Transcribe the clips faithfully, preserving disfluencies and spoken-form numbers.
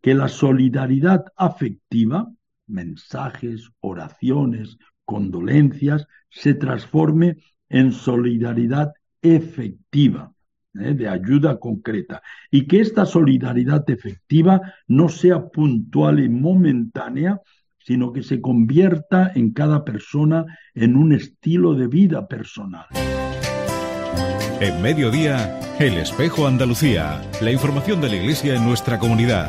que la solidaridad afectiva, mensajes, oraciones, condolencias, se transforme en solidaridad efectiva, ¿eh? de ayuda concreta, y que esta solidaridad efectiva no sea puntual y momentánea, sino que se convierta en cada persona en un estilo de vida personal. En Mediodía, El Espejo Andalucía, la información de la Iglesia en nuestra comunidad.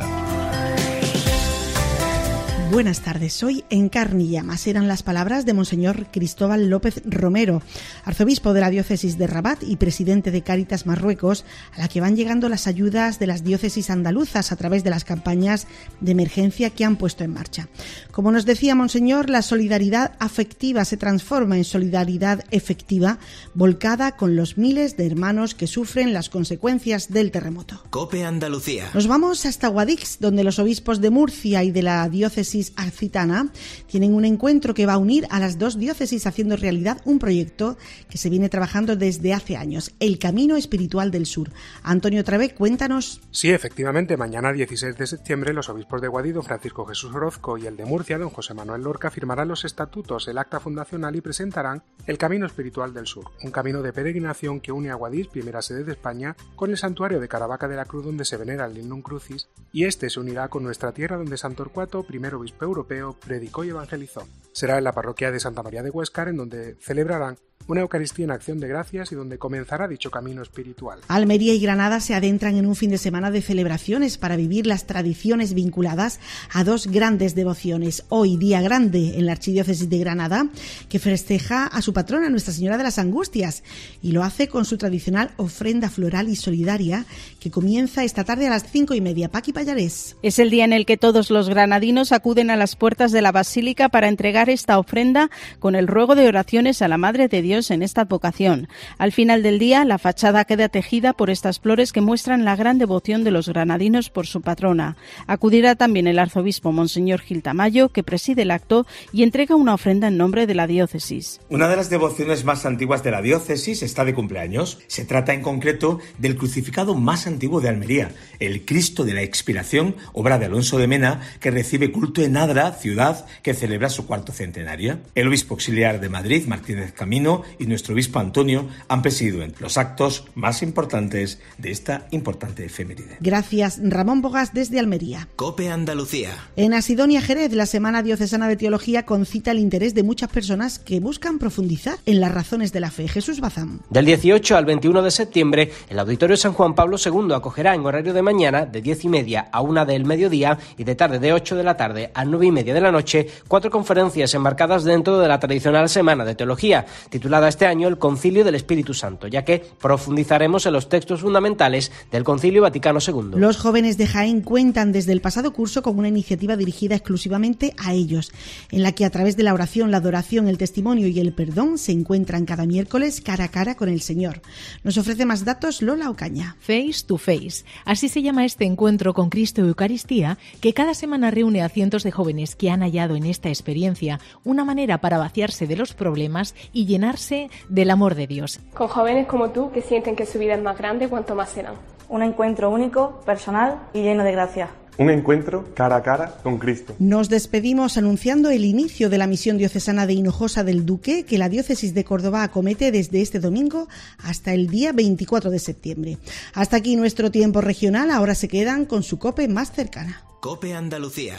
Buenas tardes, hoy en Carne y Llamas eran las palabras de Monseñor Cristóbal López Romero, arzobispo de la diócesis de Rabat y presidente de Cáritas Marruecos, a la que van llegando las ayudas de las diócesis andaluzas a través de las campañas de emergencia que han puesto en marcha. Como nos decía Monseñor, la solidaridad afectiva se transforma en solidaridad efectiva, volcada con los miles de hermanos que sufren las consecuencias del terremoto. COPE Andalucía. Nos vamos hasta Guadix, donde los obispos de Murcia y de la diócesis Accitana tienen un encuentro que va a unir a las dos diócesis, haciendo realidad un proyecto que se viene trabajando desde hace años, el Camino Espiritual del Sur. Antonio Travé, cuéntanos. Sí, efectivamente, mañana dieciséis de septiembre los obispos de Guadix, don Francisco Jesús Orozco, y el de Murcia, don José Manuel Lorca, firmarán los estatutos, el acta fundacional y presentarán el Camino Espiritual del Sur, un camino de peregrinación que une a Guadix, primera sede de España, con el santuario de Caravaca de la Cruz, donde se venera el Lignum Crucis, y este se unirá con nuestra tierra, donde San Torcuato, primer obispo europeo, predicó y evangelizó. Será en la parroquia de Santa María de Huéscar, en donde celebrarán una Eucaristía en acción de gracias y donde comenzará dicho camino espiritual. Almería y Granada se adentran en un fin de semana de celebraciones para vivir las tradiciones vinculadas a dos grandes devociones. Hoy, día grande en la Archidiócesis de Granada, que festeja a su patrona, Nuestra Señora de las Angustias, y lo hace con su tradicional ofrenda floral y solidaria, que comienza esta tarde a las cinco y media. Paqui Pallarés. Es el día en el que todos los granadinos acuden a las puertas de la Basílica para entregar esta ofrenda con el ruego de oraciones a la Madre de Dios en esta advocación. Al final del día, la fachada queda tejida por estas flores que muestran la gran devoción de los granadinos por su patrona. Acudirá también el arzobispo Monseñor Gil Tamayo, que preside el acto y entrega una ofrenda en nombre de la diócesis. Una de las devociones más antiguas de la diócesis está de cumpleaños. Se trata en concreto del crucificado más antiguo de Almería, el Cristo de la Expiración, obra de Alonso de Mena, que recibe culto en Adra, ciudad que celebra su cuarto centenario. El obispo auxiliar de Madrid, Martínez Camino, y nuestro obispo Antonio han presidido los actos más importantes de esta importante efeméride. Gracias, Ramón Bogas, desde Almería. COPE Andalucía. En Asidonia Jerez, la Semana Diocesana de Teología concita el interés de muchas personas que buscan profundizar en las razones de la fe. Jesús Bazán. Del dieciocho al veintiuno de septiembre, el Auditorio San Juan Pablo segundo acogerá en horario de mañana de diez y media a una del mediodía y de tarde de ocho de la tarde a nueve y media de la noche cuatro conferencias enmarcadas dentro de la tradicional Semana de Teología, titulada este año el Concilio del Espíritu Santo, ya que profundizaremos en los textos fundamentales del Concilio Vaticano segundo. Los jóvenes de Jaén cuentan desde el pasado curso con una iniciativa dirigida exclusivamente a ellos, en la que a través de la oración, la adoración, el testimonio y el perdón se encuentran cada miércoles cara a cara con el Señor. Nos ofrece más datos Lola Ocaña. Face to Face. Así se llama este encuentro con Cristo y Eucaristía, que cada semana reúne a cientos de jóvenes que han hallado en esta experiencia una manera para vaciarse de los problemas y llenarse del amor de Dios. Con jóvenes como tú que sienten que su vida es más grande cuanto más serán. Un encuentro único, personal y lleno de gracia. Un encuentro cara a cara con Cristo. Nos despedimos anunciando el inicio de la misión diocesana de Hinojosa del Duque, que la diócesis de Córdoba acomete desde este domingo hasta el día veinticuatro de septiembre. Hasta aquí nuestro tiempo regional, ahora se quedan con su COPE más cercana. COPE Andalucía.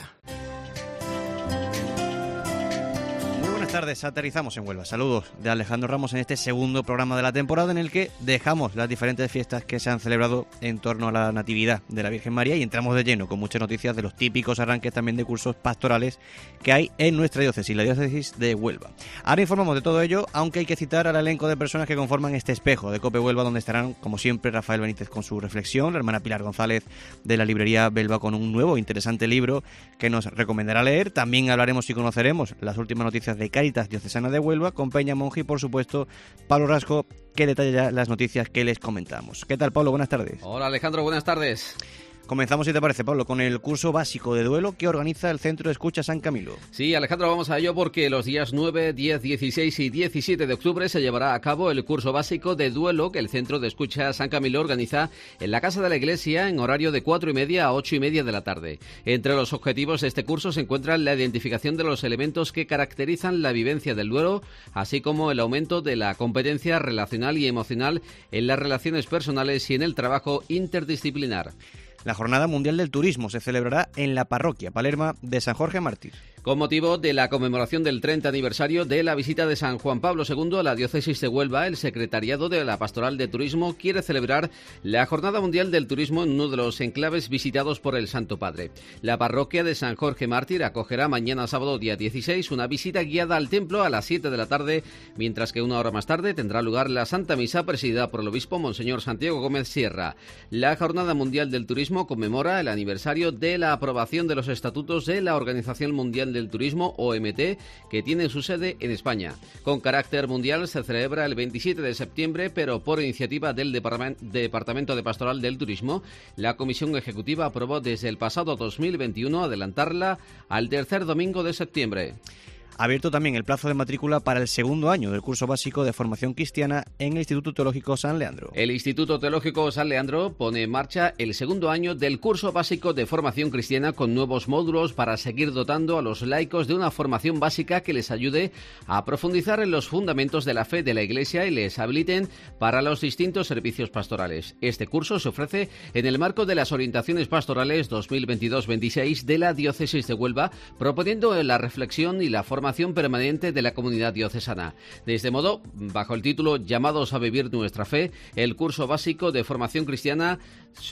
Buenas tardes, aterrizamos en Huelva. Saludos de Alejandro Ramos en este segundo programa de la temporada en el que dejamos las diferentes fiestas que se han celebrado en torno a la Natividad de la Virgen María y entramos de lleno con muchas noticias de los típicos arranques también de cursos pastorales que hay en nuestra diócesis, la diócesis de Huelva. Ahora informamos de todo ello, aunque hay que citar al elenco de personas que conforman este espejo de COPE Huelva, donde estarán, como siempre, Rafael Benítez con su reflexión, la hermana Pilar González de la librería Belva con un nuevo interesante libro que nos recomendará leer. También hablaremos y conoceremos las últimas noticias de Cáritas Diocesana de Huelva con Peña Monje y, por supuesto, Pablo Rasco, que detalla ya las noticias que les comentamos. ¿Qué tal, Pablo? Buenas tardes. Hola, Alejandro, buenas tardes. Comenzamos, si te parece, Pablo, con el curso básico de duelo que organiza el Centro de Escucha San Camilo. Sí, Alejandro, vamos a ello porque los días nueve, diez, dieciséis y diecisiete de octubre se llevará a cabo el curso básico de duelo que el Centro de Escucha San Camilo organiza en la Casa de la Iglesia en horario de cuatro y media a ocho y media de la tarde. Entre los objetivos de este curso se encuentran la identificación de los elementos que caracterizan la vivencia del duelo, así como el aumento de la competencia relacional y emocional en las relaciones personales y en el trabajo interdisciplinar. La Jornada Mundial del Turismo se celebrará en la parroquia Palerma de San Jorge Mártir. Con motivo de la conmemoración del treinta aniversario de la visita de San Juan Pablo segundo a la diócesis de Huelva, el Secretariado de la Pastoral de Turismo quiere celebrar la Jornada Mundial del Turismo en uno de los enclaves visitados por el Santo Padre. La parroquia de San Jorge Mártir acogerá mañana sábado día dieciséis una visita guiada al templo a las siete de la tarde, mientras que una hora más tarde tendrá lugar la Santa Misa presidida por el obispo Monseñor Santiago Gómez Sierra. La Jornada Mundial del Turismo conmemora el aniversario de la aprobación de los estatutos de la Organización Mundial del Turismo, O M T, que tiene su sede en España. Con carácter mundial se celebra el veintisiete de septiembre, pero por iniciativa del Departamento de Pastoral del Turismo, la Comisión Ejecutiva aprobó desde el pasado dos mil veintiuno adelantarla al tercer domingo de septiembre. Abierto también el plazo de matrícula para el segundo año del curso básico de formación cristiana en el Instituto Teológico San Leandro. El Instituto Teológico San Leandro pone en marcha el segundo año del curso básico de formación cristiana con nuevos módulos para seguir dotando a los laicos de una formación básica que les ayude a profundizar en los fundamentos de la fe de la Iglesia y les habiliten para los distintos servicios pastorales. Este curso se ofrece en el marco de las orientaciones pastorales dos mil veintidós veintiséis de la Diócesis de Huelva, proponiendo la reflexión y la formación permanente de la comunidad diocesana. De este modo, bajo el título Llamados a vivir nuestra fe, el curso básico de formación cristiana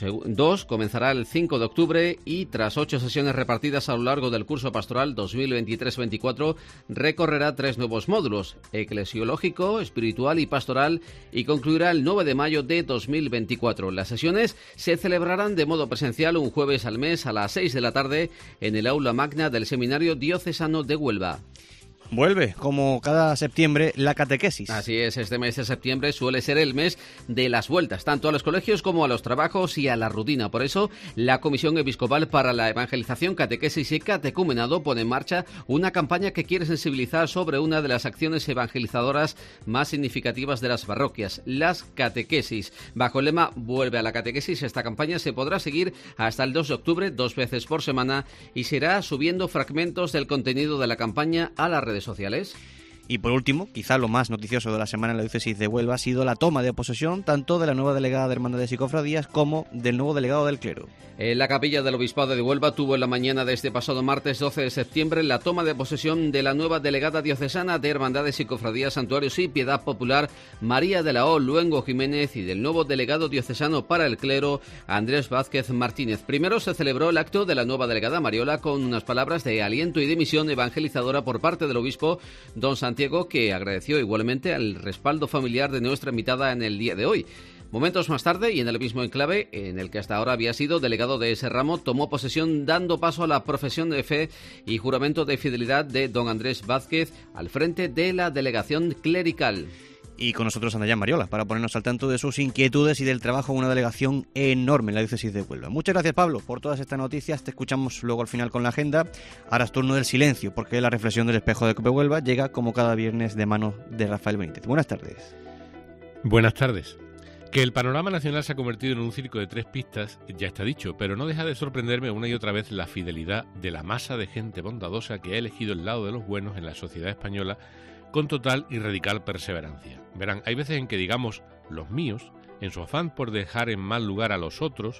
dos comenzará el cinco de octubre y tras ocho sesiones repartidas a lo largo del curso pastoral dos mil veintitrés veinticuatro recorrerá tres nuevos módulos: eclesiológico, espiritual y pastoral, y concluirá el nueve de mayo de dos mil veinticuatro. Las sesiones se celebrarán de modo presencial un jueves al mes a las seis de la tarde en el aula magna del Seminario Diocesano de Huelva. Vuelve, como cada septiembre, la catequesis. Así es, este mes de septiembre suele ser el mes de las vueltas, tanto a los colegios como a los trabajos y a la rutina. Por eso, la Comisión Episcopal para la Evangelización, Catequesis y Catecumenado pone en marcha una campaña que quiere sensibilizar sobre una de las acciones evangelizadoras más significativas de las parroquias, las catequesis. Bajo el lema Vuelve a la catequesis, esta campaña se podrá seguir hasta el dos de octubre, dos veces por semana, y se irá subiendo fragmentos del contenido de la campaña a las redes sociales. Y por último, quizá lo más noticioso de la semana en la diócesis de Huelva ha sido la toma de posesión tanto de la nueva delegada de Hermandades y Cofradías como del nuevo delegado del clero. En la capilla del Obispado de Huelva tuvo en la mañana de este pasado martes doce de septiembre la toma de posesión de la nueva delegada diocesana de Hermandades y Cofradías, Santuarios y Piedad Popular, María de la O. Luengo Jiménez, y del nuevo delegado diocesano para el clero, Andrés Vázquez Martínez. Primero se celebró el acto de la nueva delegada Mariola con unas palabras de aliento y de misión evangelizadora por parte del obispo don Santiago, que agradeció igualmente el respaldo familiar de nuestra invitada en el día de hoy. Momentos más tarde, y en el mismo enclave en el que hasta ahora había sido delegado de ese ramo, tomó posesión dando paso a la profesión de fe y juramento de fidelidad de don Andrés Vázquez al frente de la delegación clerical. Y con nosotros anda ya Mariola para ponernos al tanto de sus inquietudes y del trabajo de una delegación enorme en la diócesis de Huelva. Muchas gracias, Pablo, por todas estas noticias. Te escuchamos luego al final con la agenda. Ahora es turno del silencio, porque la reflexión del espejo de Cope Huelva llega como cada viernes de manos de Rafael Benítez. Buenas tardes. Buenas tardes. Que el panorama nacional se ha convertido en un circo de tres pistas ya está dicho, pero no deja de sorprenderme una y otra vez la fidelidad de la masa de gente bondadosa que ha elegido el lado de los buenos en la sociedad española con total y radical perseverancia. Verán, hay veces en que digamos los míos, en su afán por dejar en mal lugar a los otros,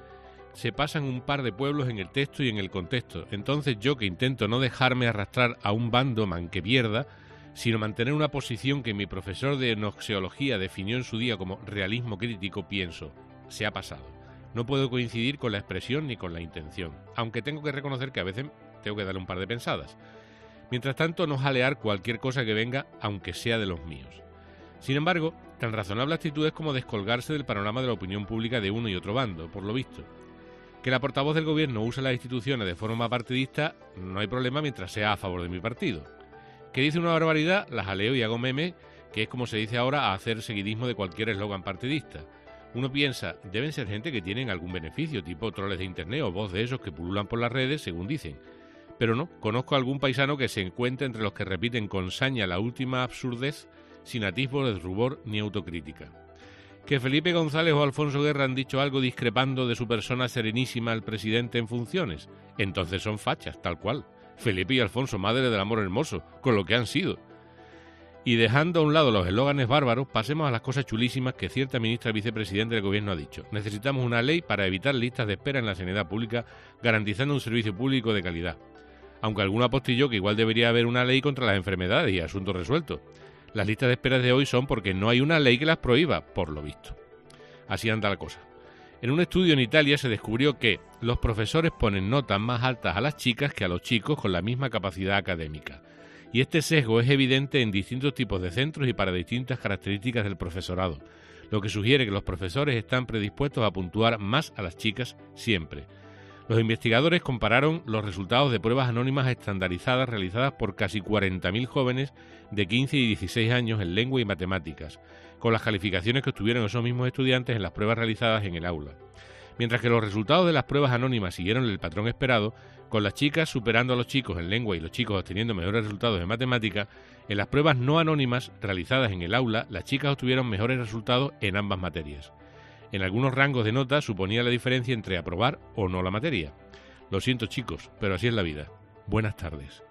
se pasan un par de pueblos en el texto y en el contexto. Entonces yo, que intento no dejarme arrastrar a un bando manquepierda, sino mantener una posición que mi profesor de noxeología definió en su día como realismo crítico, pienso, se ha pasado. No puedo coincidir con la expresión ni con la intención, aunque tengo que reconocer que a veces tengo que darle un par de pensadas. Mientras tanto, no jalear cualquier cosa que venga, aunque sea de los míos. Sin embargo, tan razonable actitud es como descolgarse del panorama de la opinión pública de uno y otro bando, por lo visto. Que la portavoz del gobierno use las instituciones de forma partidista, no hay problema mientras sea a favor de mi partido. Que dice una barbaridad, la jaleo y hago meme, que es como se dice ahora a hacer seguidismo de cualquier eslogan partidista. Uno piensa, deben ser gente que tienen algún beneficio, tipo troles de internet o voz de esos que pululan por las redes, según dicen. Pero no, conozco a algún paisano que se encuentra entre los que repiten con saña la última absurdez sin atisbo de rubor ni autocrítica. Que Felipe González o Alfonso Guerra han dicho algo discrepando de su persona serenísima al presidente en funciones, entonces son fachas, tal cual. Felipe y Alfonso, madre del amor hermoso, con lo que han sido. Y dejando a un lado los eslóganes bárbaros, pasemos a las cosas chulísimas que cierta ministra vicepresidente del Gobierno ha dicho. Necesitamos una ley para evitar listas de espera en la sanidad pública, garantizando un servicio público de calidad. Aunque alguno apostilló que igual debería haber una ley contra las enfermedades y asuntos resueltos. Las listas de espera de hoy son porque no hay una ley que las prohíba, por lo visto. Así anda la cosa. En un estudio en Italia se descubrió que los profesores ponen notas más altas a las chicas que a los chicos con la misma capacidad académica. Y este sesgo es evidente en distintos tipos de centros y para distintas características del profesorado, lo que sugiere que los profesores están predispuestos a puntuar más a las chicas siempre. Los investigadores compararon los resultados de pruebas anónimas estandarizadas realizadas por casi cuarenta mil jóvenes de quince y dieciséis años en lengua y matemáticas, con las calificaciones que obtuvieron esos mismos estudiantes en las pruebas realizadas en el aula. Mientras que los resultados de las pruebas anónimas siguieron el patrón esperado, con las chicas superando a los chicos en lengua y los chicos obteniendo mejores resultados en matemática, en las pruebas no anónimas realizadas en el aula, las chicas obtuvieron mejores resultados en ambas materias. En algunos rangos de nota suponía la diferencia entre aprobar o no la materia. Lo siento, chicos, pero así es la vida. Buenas tardes.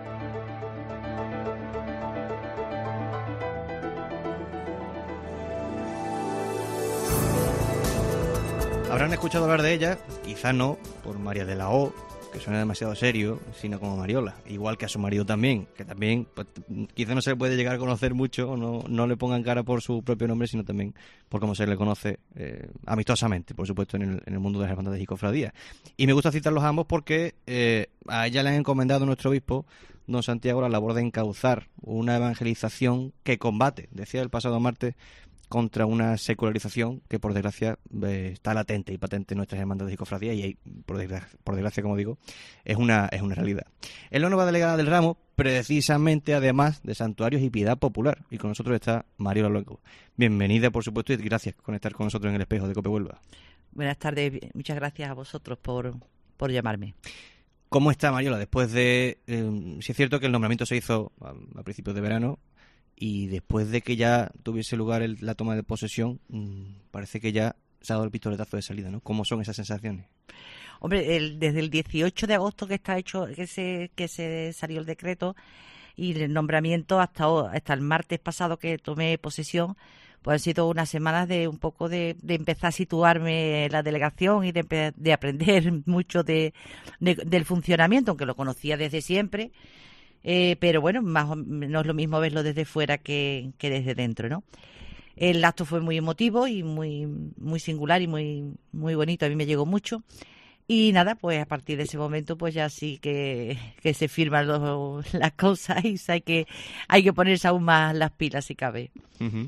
Habrán escuchado hablar de ella, quizá no, por María de la O, que suena demasiado serio, sino como Mariola, igual que a su marido también, que también pues, quizá no se le puede llegar a conocer mucho, o no, no le pongan cara por su propio nombre, sino también por cómo se le conoce eh, amistosamente, por supuesto, en el, en el mundo de las hermandades y cofradías. Y me gusta citarlos a ambos porque eh, a ella le han encomendado a nuestro obispo, don Santiago, la labor de encauzar una evangelización que combate, decía el pasado martes, contra una secularización que, por desgracia, eh, está latente y patente en nuestras hermandades y cofradías y, por desgracia, por desgracia, como digo, es una, es una realidad. Es la nueva delegada del ramo, precisamente, además de Santuarios y Piedad Popular. Y con nosotros está Mariola Luengo. Bienvenida, por supuesto, y gracias por estar con nosotros en el espejo de Cope Huelva. Buenas tardes, muchas gracias a vosotros por, por llamarme. ¿Cómo está, Mariola? Después de... Eh, si es cierto que el nombramiento se hizo a, a principios de verano, y después de que ya tuviese lugar el, la toma de posesión, mmm, parece que ya se ha dado el pistoletazo de salida, ¿no? ¿Cómo son esas sensaciones? Hombre, el, desde el dieciocho de agosto que está hecho, que se que se salió el decreto y el nombramiento hasta hasta el martes pasado que tomé posesión, pues han sido unas semanas de un poco de, de empezar a situarme en la delegación y de, de aprender mucho de, de del funcionamiento, aunque lo conocía desde siempre. Eh, pero bueno, más o, no es lo mismo verlo desde fuera que, que desde dentro, ¿no? El acto fue muy emotivo y muy muy singular y muy muy bonito, a mí me llegó mucho. Y nada, pues a partir de ese momento pues ya sí que, que se firman los, las cosas y hay que, hay que ponerse aún más las pilas si cabe. Uh-huh.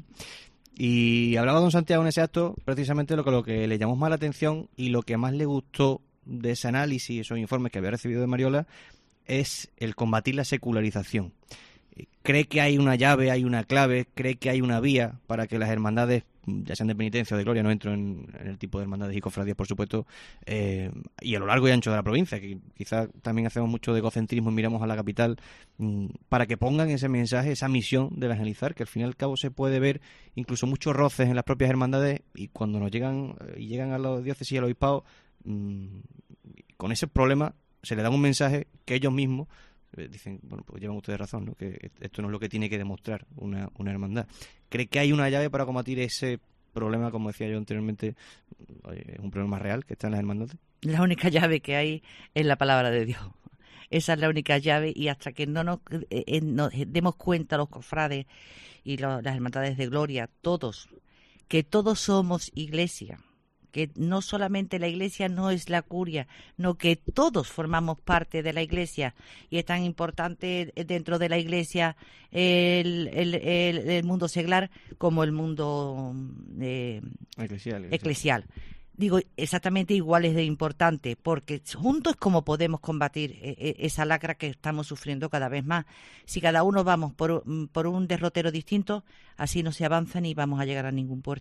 Y hablaba don Santiago en ese acto precisamente lo que, lo que le llamó más la atención y lo que más le gustó de ese análisis, esos informes que había recibido de Mariola, es el combatir la secularización. ¿Cree que hay una llave, hay una clave? ¿Cree que hay una vía para que las hermandades, ya sean de penitencia o de gloria, no entro en, en el tipo de hermandades y cofradías, por supuesto, eh, y a lo largo y ancho de la provincia, que quizás también hacemos mucho de egocentrismo y miramos a la capital, mmm, para que pongan ese mensaje, esa misión de evangelizar, que al fin y al cabo se puede ver incluso muchos roces en las propias hermandades, y cuando nos llegan y llegan a los diócesis y al obispado, mmm, con ese problema se le da un mensaje que ellos mismos eh, dicen, bueno, pues llevan ustedes razón, ¿no? Que esto no es lo que tiene que demostrar una, una hermandad. ¿Cree que hay una llave para combatir ese problema, como decía yo anteriormente, es un problema real que está en las hermandades? La única llave que hay es la palabra de Dios. Esa es la única llave, y hasta que no nos, eh, nos demos cuenta los cofrades y los, las hermandades de gloria, todos, que todos somos iglesia, que no solamente la iglesia no es la curia, no, que todos formamos parte de la iglesia, y es tan importante dentro de la iglesia el, el, el, el mundo seglar como el mundo eh, eclesial, eclesial. Digo, exactamente igual es de importante, porque juntos es como podemos combatir esa lacra que estamos sufriendo cada vez más. Si cada uno vamos por, por un derrotero distinto, así no se avanza ni vamos a llegar a ningún puerto.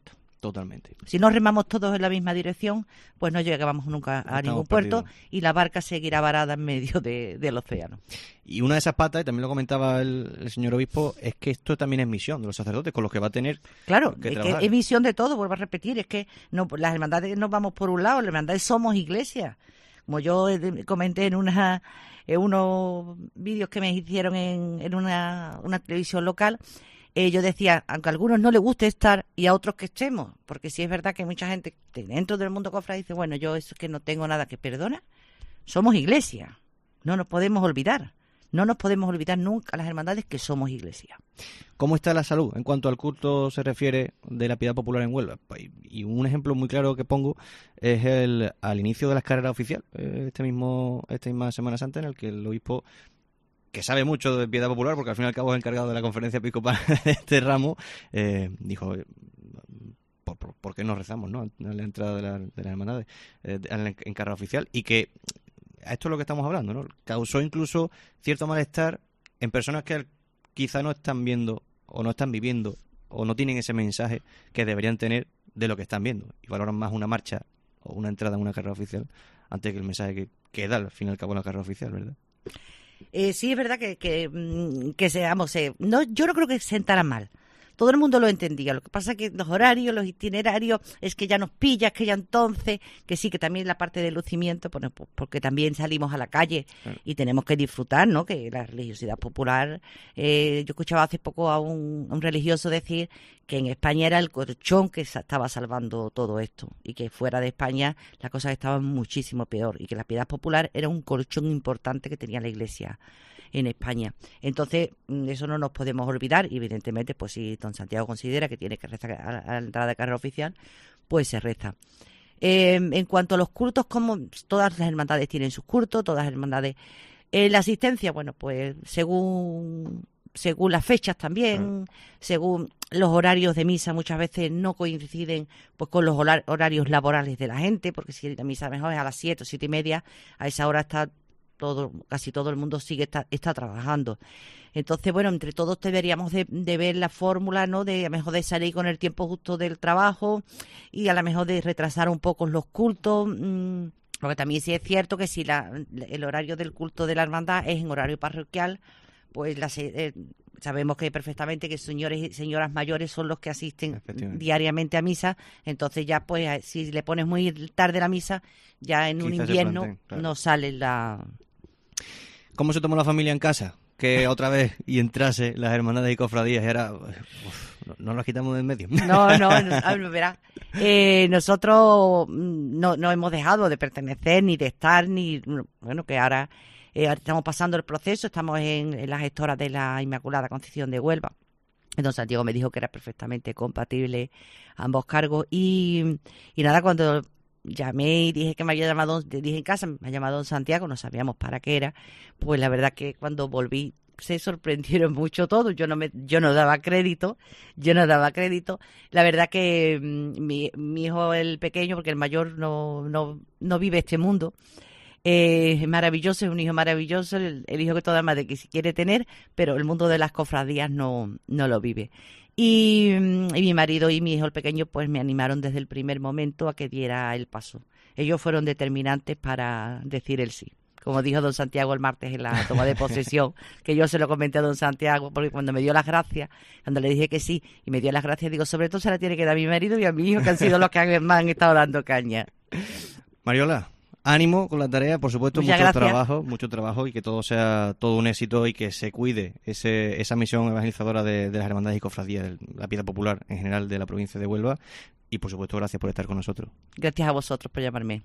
Totalmente. Si no remamos todos en la misma dirección, pues no llegamos nunca a Estamos ningún puerto perdidos. Y la barca seguirá varada en medio de, del océano. Y una de esas patas, y también lo comentaba el, el señor obispo, es que esto también es misión de los sacerdotes, con los que va a tener Claro, que es, trabajar. que es misión de todo, vuelvo a repetir, es que no, las hermandades no vamos por un lado, las hermandades somos iglesia. Como yo comenté en, una, en unos vídeos que me hicieron en, en una, una televisión local, Eh, yo decía, aunque a algunos no les guste estar y a otros que estemos, porque sí es verdad que hay mucha gente dentro del mundo cofrade dice, bueno, yo eso es que no tengo nada que perdona, somos iglesia, no nos podemos olvidar, no nos podemos olvidar nunca las hermandades que somos iglesia. ¿Cómo está la salud en cuanto al culto se refiere de la piedad popular en Huelva? Y un ejemplo muy claro que pongo es el al inicio de las carreras oficiales, este mismo, esta misma Semana Santa, en el que el obispo, que sabe mucho de piedad popular, porque al fin y al cabo es encargado de la conferencia episcopal de este ramo, eh, dijo, ¿por, por, ¿por qué no rezamos, no? A la entrada de, la, de las hermandades eh, en, en carrera oficial? Y que esto es lo que estamos hablando, ¿no? Causó incluso cierto malestar en personas que quizá no están viendo o no están viviendo o no tienen ese mensaje que deberían tener de lo que están viendo y valoran más una marcha o una entrada en una carrera oficial antes que el mensaje que, que da al fin y al cabo en la carrera oficial, ¿verdad? Eh, sí, es verdad que, que, que seamos, eh, no, yo no creo que se sentara mal. Todo el mundo lo entendía. Lo que pasa es que los horarios, los itinerarios, es que ya nos pilla, es que ya entonces, que sí, que también la parte del lucimiento, pues, porque también salimos a la calle y tenemos que disfrutar, ¿no? Que la religiosidad popular, eh, yo escuchaba hace poco a un, a un religioso decir que en España era el colchón que estaba salvando todo esto y que fuera de España las cosas estaban muchísimo peor y que la piedad popular era un colchón importante que tenía la Iglesia en España. Entonces, eso no nos podemos olvidar y evidentemente, pues si don Santiago considera que tiene que rezar a la, a la entrada de carrera oficial, pues se reza. Eh, en cuanto a los cultos, como todas las hermandades tienen sus cultos, todas las hermandades... Eh, la asistencia, bueno, pues según... según las fechas también, según los horarios de misa muchas veces no coinciden pues con los horarios laborales de la gente, porque si la misa mejor es a las siete o siete y media, a esa hora está todo, casi todo el mundo sigue está, está trabajando. Entonces, bueno, entre todos deberíamos de, de ver la fórmula, ¿no? De a lo mejor de salir con el tiempo justo del trabajo y a lo mejor de retrasar un poco los cultos. Mmm, porque también sí es cierto que si la, el horario del culto de la hermandad es en horario parroquial, pues las, eh, sabemos que perfectamente que señores y señoras mayores son los que asisten diariamente a misa, entonces ya pues si le pones muy tarde la misa, ya en Quizás un invierno planteen, claro. no sale la... ¿Cómo se tomó la familia en casa? Que otra vez y entrase las hermandades y cofradías era... Uf, no, no las quitamos de en medio. No, no, no verás. Eh, nosotros no, no hemos dejado de pertenecer, ni de estar, ni... Bueno, que ahora... Eh, estamos pasando el proceso, estamos en, en las gestoras de la Inmaculada Concepción de Huelva. Don Santiago me dijo que era perfectamente compatible ambos cargos. Y, y nada, cuando llamé y dije que me había llamado, dije en casa, me ha llamado don Santiago, no sabíamos para qué era, pues la verdad que cuando volví se sorprendieron mucho todos. Yo no me, yo no daba crédito, yo no daba crédito. La verdad que mmm, mi, mi hijo, el pequeño, porque el mayor no, no, no vive este mundo, Eh, es maravilloso, es un hijo maravilloso, el, el hijo que toda madre que si quiere tener, pero el mundo de las cofradías no, no lo vive. Y, y mi marido y mi hijo el pequeño pues me animaron desde el primer momento a que diera el paso. Ellos fueron determinantes para decir el sí. Como dijo don Santiago el martes en la toma de posesión, que yo se lo comenté a don Santiago, porque cuando me dio las gracias, cuando le dije que sí, y me dio las gracias, digo, sobre todo se la tiene que dar a mi marido y a mi hijo, que han sido los que han, me han estado dando caña. Mariola, ánimo con la tarea, por supuesto, Muchas mucho gracias. trabajo, mucho trabajo y que todo sea todo un éxito y que se cuide ese, esa misión evangelizadora de, de las hermandades y cofradías, de la piedad popular en general de la provincia de Huelva y por supuesto gracias por estar con nosotros. Gracias a vosotros por llamarme.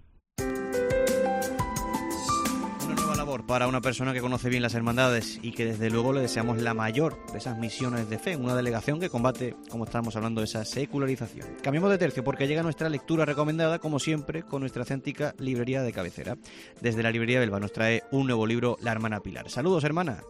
Una nueva labor para una persona que conoce bien las hermandades y que desde luego le deseamos la mayor de esas misiones de fe, una delegación que combate, como estábamos hablando, esa secularización. Cambiamos de tercio porque llega nuestra lectura recomendada, como siempre, con nuestra céntrica librería de cabecera. Desde la librería Belva nos trae un nuevo libro, La Hermana Pilar. Saludos, hermana.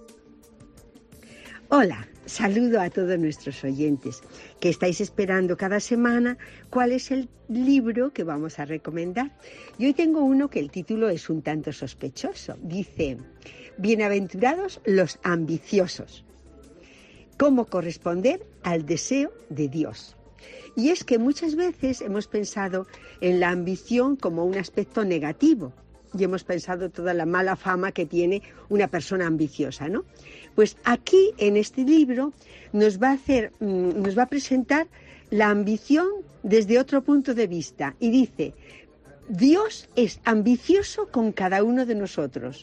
Hola, saludo a todos nuestros oyentes que estáis esperando cada semana cuál es el libro que vamos a recomendar. Y hoy tengo uno que el título es un tanto sospechoso. Dice, Bienaventurados los ambiciosos. Cómo corresponder al deseo de Dios. Y es que muchas veces hemos pensado en la ambición como un aspecto negativo y hemos pensado toda la mala fama que tiene una persona ambiciosa, ¿no? Pues aquí en este libro nos va a hacer, nos va a presentar la ambición desde otro punto de vista y dice: Dios es ambicioso con cada uno de nosotros.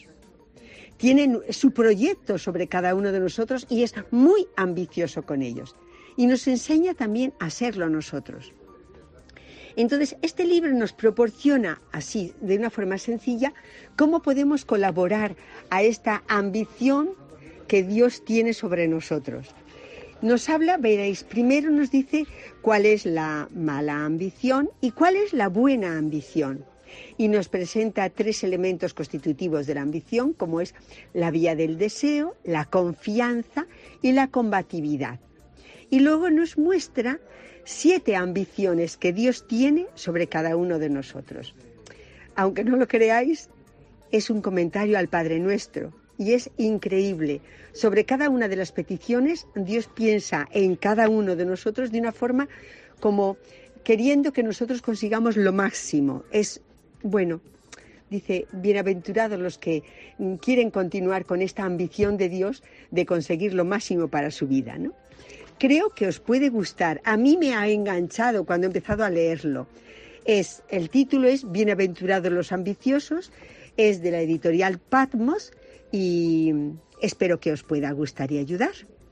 Tiene su proyecto sobre cada uno de nosotros y es muy ambicioso con ellos. Y nos enseña también a serlo nosotros. Entonces, este libro nos proporciona, así, de una forma sencilla, cómo podemos colaborar a esta ambición que Dios tiene sobre nosotros. Nos habla, veréis, primero nos dice cuál es la mala ambición y cuál es la buena ambición. Y nos presenta tres elementos constitutivos de la ambición, como es la vía del deseo, la confianza y la combatividad. Y luego nos muestra siete ambiciones que Dios tiene sobre cada uno de nosotros. Aunque no lo creáis, es un comentario al Padre Nuestro y es increíble. Sobre cada una de las peticiones, Dios piensa en cada uno de nosotros de una forma como queriendo que nosotros consigamos lo máximo. Es, bueno, dice, bienaventurados los que quieren continuar con esta ambición de Dios de conseguir lo máximo para su vida, ¿no? Creo que os puede gustar. A mí me ha enganchado cuando he empezado a leerlo. Es, el título es Bienaventurados los ambiciosos, es de la editorial Patmos y espero que os pueda gustar y ayudar.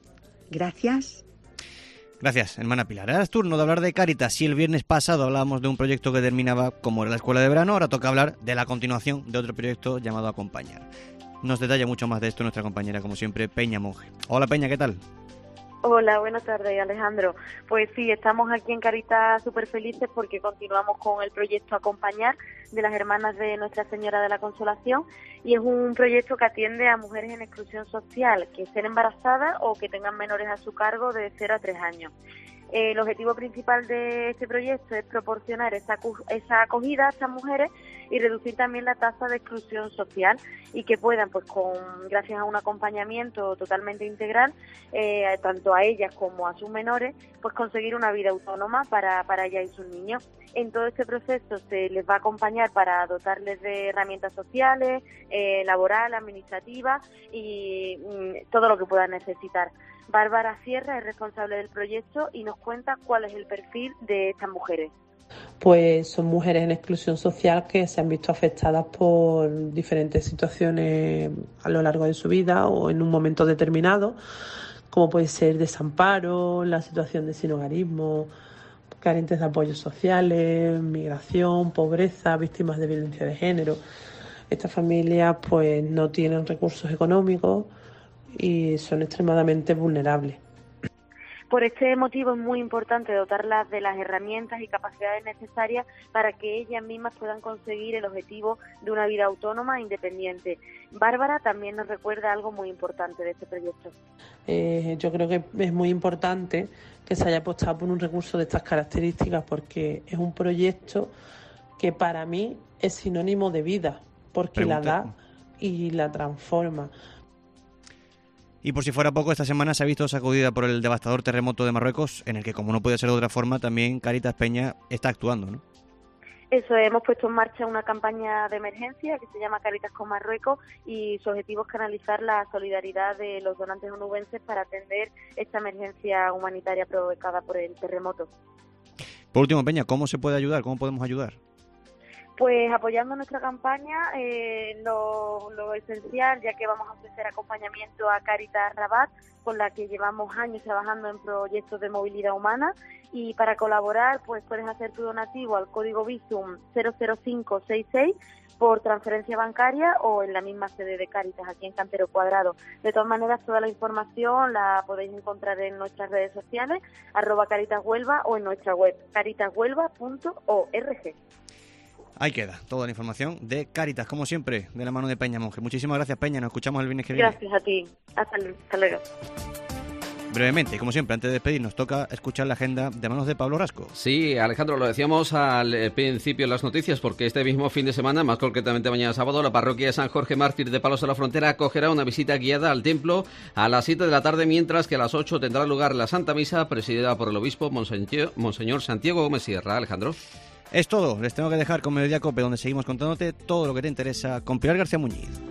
Gracias. Gracias, hermana Pilar. Ahora es turno de hablar de Cáritas. Si el viernes pasado hablábamos de un proyecto que terminaba como era la escuela de verano, ahora toca hablar de la continuación de otro proyecto llamado Acompañar. Nos detalla mucho más de esto nuestra compañera, como siempre, Peña Monge. Hola Peña, ¿qué tal? Hola, buenas tardes, Alejandro. Pues sí, estamos aquí en Cáritas súper felices porque continuamos con el proyecto Acompañar de las hermanas de Nuestra Señora de la Consolación y es un proyecto que atiende a mujeres en exclusión social que estén embarazadas o que tengan menores a su cargo de cero a tres años. Eh, el objetivo principal de este proyecto es proporcionar esa, esa acogida a estas mujeres y reducir también la tasa de exclusión social y que puedan, pues con gracias a un acompañamiento totalmente integral, eh, tanto a ellas como a sus menores, pues conseguir una vida autónoma para, para ellas y sus niños. En todo este proceso se les va a acompañar para dotarles de herramientas sociales, eh, laboral, administrativas y mm, todo lo que puedan necesitar. Bárbara Sierra es responsable del proyecto y nos cuenta cuál es el perfil de estas mujeres. Pues son mujeres en exclusión social que se han visto afectadas por diferentes situaciones a lo largo de su vida o en un momento determinado, como puede ser desamparo, la situación de sinhogarismo, carentes de apoyos sociales, migración, pobreza, víctimas de violencia de género. Estas familias pues no tienen recursos económicos y son extremadamente vulnerables. Por este motivo es muy importante dotarlas de las herramientas y capacidades necesarias para que ellas mismas puedan conseguir el objetivo de una vida autónoma e independiente. Bárbara también nos recuerda algo muy importante de este proyecto. Eh, yo creo que es muy importante que se haya apostado por un recurso de estas características porque es un proyecto que para mí es sinónimo de vida, porque Pregunta. la da y la transforma. Y por si fuera poco, esta semana se ha visto sacudida por el devastador terremoto de Marruecos, en el que, como no puede ser de otra forma, también Cáritas Peña está actuando, ¿no? Eso, hemos puesto en marcha una campaña de emergencia que se llama Cáritas con Marruecos y su objetivo es canalizar la solidaridad de los donantes onubenses para atender esta emergencia humanitaria provocada por el terremoto. Por último, Peña, ¿cómo se puede ayudar? ¿Cómo podemos ayudar? Pues apoyando nuestra campaña, eh, lo, lo esencial, ya que vamos a ofrecer acompañamiento a Cáritas Rabat, con la que llevamos años trabajando en proyectos de movilidad humana, y para colaborar pues puedes hacer tu donativo al código Bizum cero cero cinco seis seis por transferencia bancaria o en la misma sede de Cáritas, aquí en Cantero Cuadrado. De todas maneras, toda la información la podéis encontrar en nuestras redes sociales, arroba Cáritas Huelva, o en nuestra web, caritas huelva punto org. Ahí queda toda la información de Cáritas, como siempre, de la mano de Peña Monge. Muchísimas gracias, Peña. Nos escuchamos el viernes que viene. Gracias a ti. Hasta, hasta luego. brevemente, como siempre, antes de despedirnos, toca escuchar la agenda de manos de Pablo Rasco. Sí, Alejandro, lo decíamos al principio en las noticias, porque este mismo fin de semana, más concretamente mañana sábado, la parroquia de San Jorge Mártir de Palos de la Frontera acogerá una visita guiada al templo a las siete de la tarde, mientras que a las ocho tendrá lugar la Santa Misa, presidida por el obispo Monseñor, Monseñor Santiago Gómez Sierra. Alejandro. Es todo, les tengo que dejar con Mediodía Cope, donde seguimos contándote todo lo que te interesa con Pilar García Muñiz.